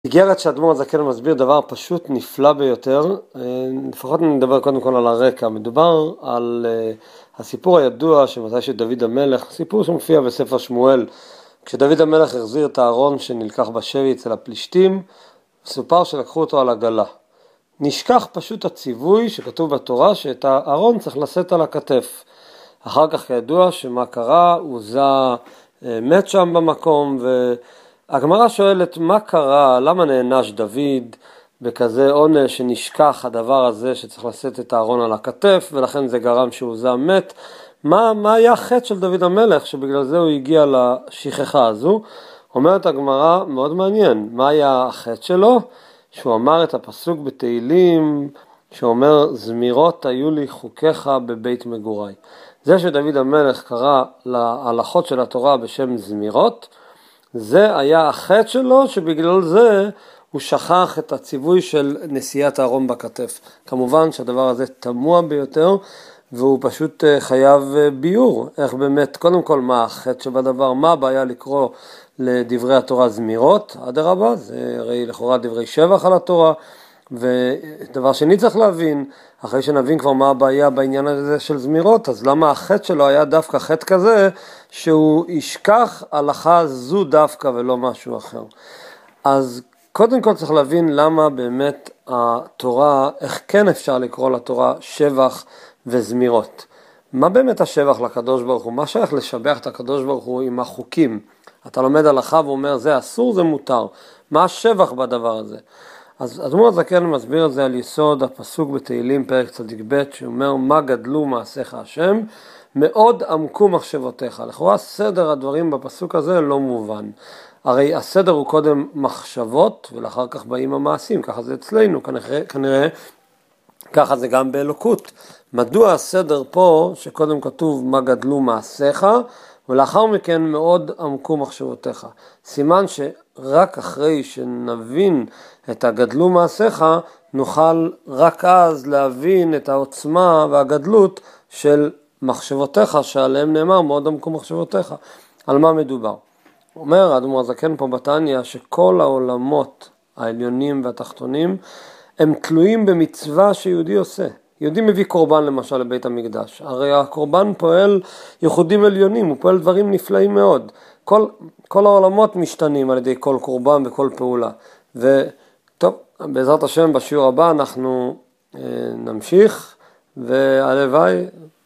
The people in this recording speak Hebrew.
איגרת שהאדמו"ר הזקן מסביר דבר פשוט נפלא ביותר, לפחות נדבר קודם כל על הרקע. מדובר על הסיפור הידוע שמתי שדוד המלך, סיפור שמופיע בספר שמואל, כשדוד המלך החזיר את הארון שנלקח בשבי אצל הפלישתים, סופר שלקחו אותו על עגלה. נשכח פשוט הציווי שכתוב בתורה שאת הארון צריך לשאת על הכתף. אחר כך כידוע שמה קרה, עוזה מת שם במקום, והגמרא שואלת מה קרה, למה נענש דוד בכזה עונש שנשכח הדבר הזה שצריך לשאת את הארון על הכתף, ולכן זה גרם שעוזה מת. מה היה החטא של דוד המלך שבגלל זה הוא הגיע לשכחה הזו? אומרת הגמרא מאוד מעניין, מה היה החטא שלו? שהוא אמר את הפסוק בתהילים שאומר זמירות היו לי חוקיך בבית מגוריי. זה שדוד המלך קרא להלכות של התורה בשם זמירות, זה היה החטא שלו שבגלל זה הוא שכח את הציווי של נשיאת הארון בכתף. כמובן שהדבר הזה תמוה ביותר והוא פשוט חייב ביור. איך באמת, קודם כל מה החטא שבדבר, מה הבעיה לקרוא לדברי התורה זמירות? אדרבה, זה הרי לכאורה דברי שבח על התורה. ודבר שני צריך להבין, אחרי שנבין כבר מה הבעיה בעניין הזה של זמירות, אז למה החטא שלו היה דווקא חטא כזה, שהוא ישכח הלכה זו דווקא ולא משהו אחר. אז קודם כל צריך להבין למה באמת התורה, איך כן אפשר לקרוא לתורה שבח וזמירות. מה באמת השבח לקדוש ברוך הוא? מה שייך לשבח את הקדוש ברוך הוא עם החוקים? אתה לומד הלכה ואומר זה אסור, זה מותר. מה השבח בדבר הזה? אז האדמו"ר הזקן מסביר את זה על יסוד הפסוק בתהילים פרק צדיק ב' שאומר מה גדלו מעשיך השם, מאוד עמקו מחשבותיך. לכאורה סדר הדברים בפסוק הזה לא מובן. הרי הסדר הוא קודם מחשבות ולאחר כך באים המעשים, ככה זה אצלנו, כנראה ככה זה גם באלוקות. מדוע הסדר פה שקודם כתוב מה גדלו מעשיך ולאחר מכן מאוד עמקו מחשבותיך? סימן שרק אחרי שנבין את הגדלו מעשיך נוכל רק אז להבין את העוצמה והגדלות של מחשבותיך שעליהם נאמר מאוד עמקו מחשבותיך. על מה מדובר? אומר האדמו"ר הזקן פה בתניא שכל העולמות העליונים והתחתונים הם תלויים במצווה שיהודי עושה. יהודי מביא קורבן למשל לבית המקדש, הרי הקורבן פועל ייחודים עליונים, הוא פועל דברים נפלאים מאוד. כל העולמות משתנים על ידי כל קורבן וכל פעולה. וטוב, בעזרת השם בשיעור הבא אנחנו נמשיך, והלוואי